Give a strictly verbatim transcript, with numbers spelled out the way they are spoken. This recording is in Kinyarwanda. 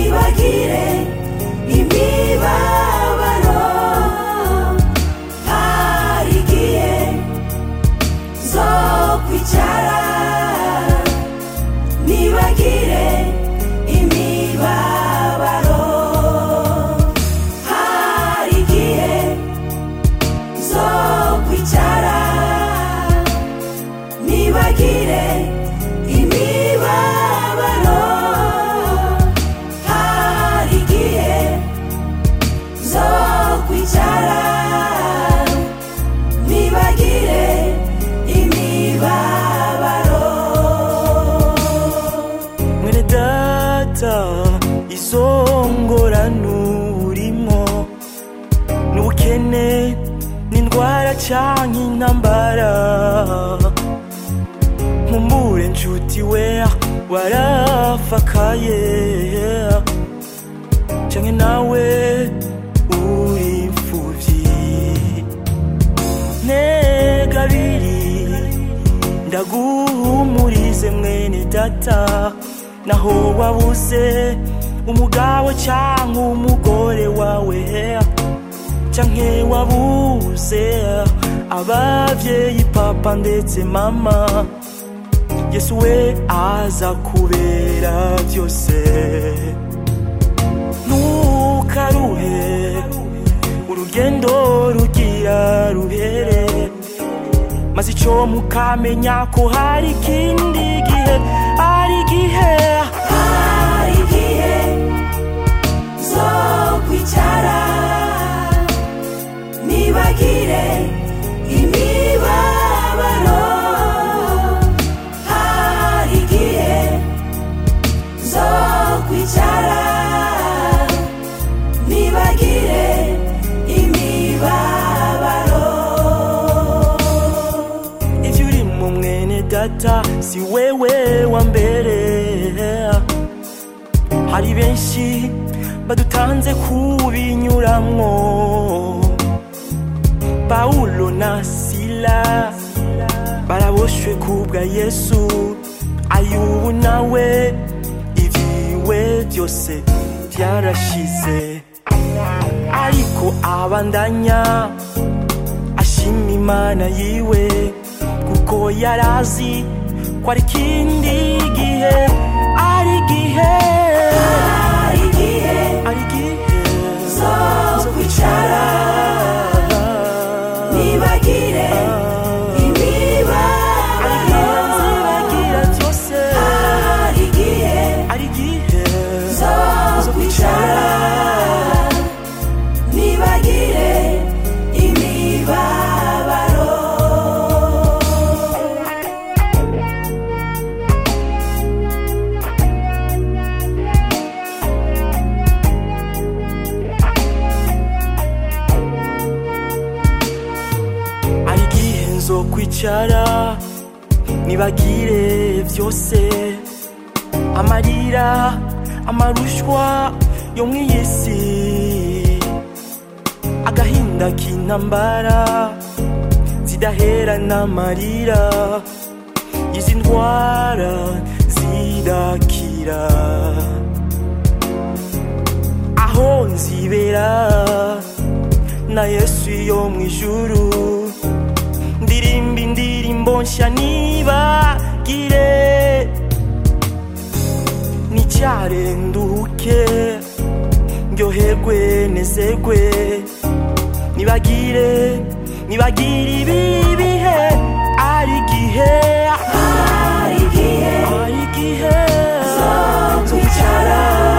nibagire imibabaro hari igihe zo kwicara nibagire imibabaro hari igihe zo kwicara nibagire imibabaro hari igihe zo kwicara nibagire imibabaro. Mwene data izo ngorane urimo n'ubukene n'indwara canke intambara nkumbure nshuti we warafakaye canke nawe uri imfuvyi negabiri ndaguhumurize mwene data naho wabuze umugabo canke umugore wawe canke wabuze abavyeyi papa ndetse mama Yesu we aza kubera vyose ntukaruhe urugendo rugira ruhere maze ico mukamenya ko hari ikindi gihe hari igihe hari igihe zo kwicara nibagire imibabaro hari igihe zo kwicara nibagire imibabaro. ivyo urimo mwene data si wewe wa mbere hari benshi badutanze kubinyuramwo Paulo na Sila baraboshwe kubwa Yesu Ayubu nawe ivyiwe vyose vyarashize ariko abandanya ashima Imana yiwe kuko yarazi ko ari ikindi gihe ari igihe hari igihe ari igihe zo kwicara nibagire imibabaro hari igihe ari igihe zo kwicara nibagire imibabaro. ari igihe nzo kwicara nibagire vyose amarira amarushwa yo mw'iyisi agahinda k'intambara zidahera n'amarira izi ndwara zidakira aho nzibera na Yesu yo mw'ijuru ndirimba indirimbo nsha nibagire nicyare nduhuke ndyoherwe nezerwe nibagire nibagire ibi bihe ari igihe hari igihe ari igihe zo kwicara